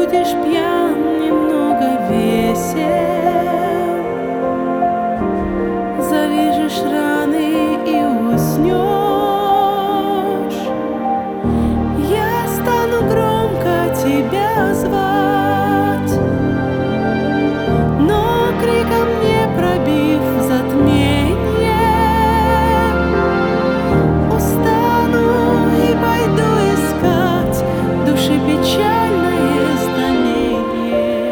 будешь пьян, немного весел, завяжешь раны и уснешь. Я стану громко тебя звать, но криком не пробив затмение, устану и пойду искать души печальное знамение.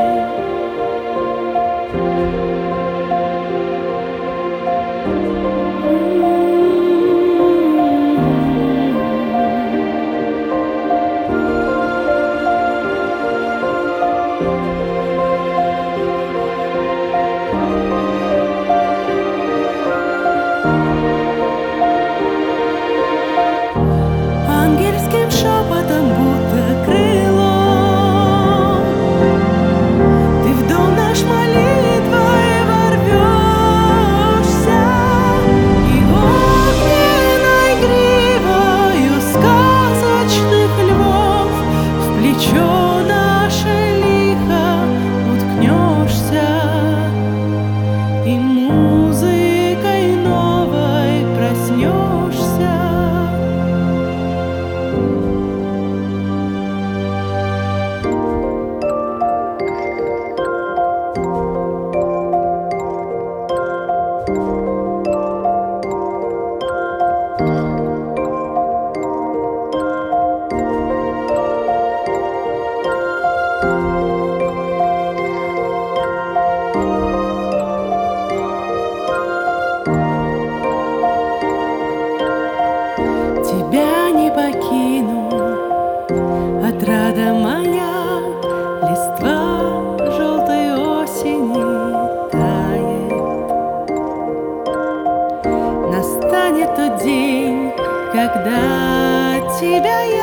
Ангельским шепотом, будто крылом, ты в дом наш молитвой ворвешься, и огненной гривою сказочных львов в плечо наше лихо уткнешься, и музыкой новой проснешься. Тебя не покину, отрада моя, листва желтой осени тает. Настанет тот день, когда тебя я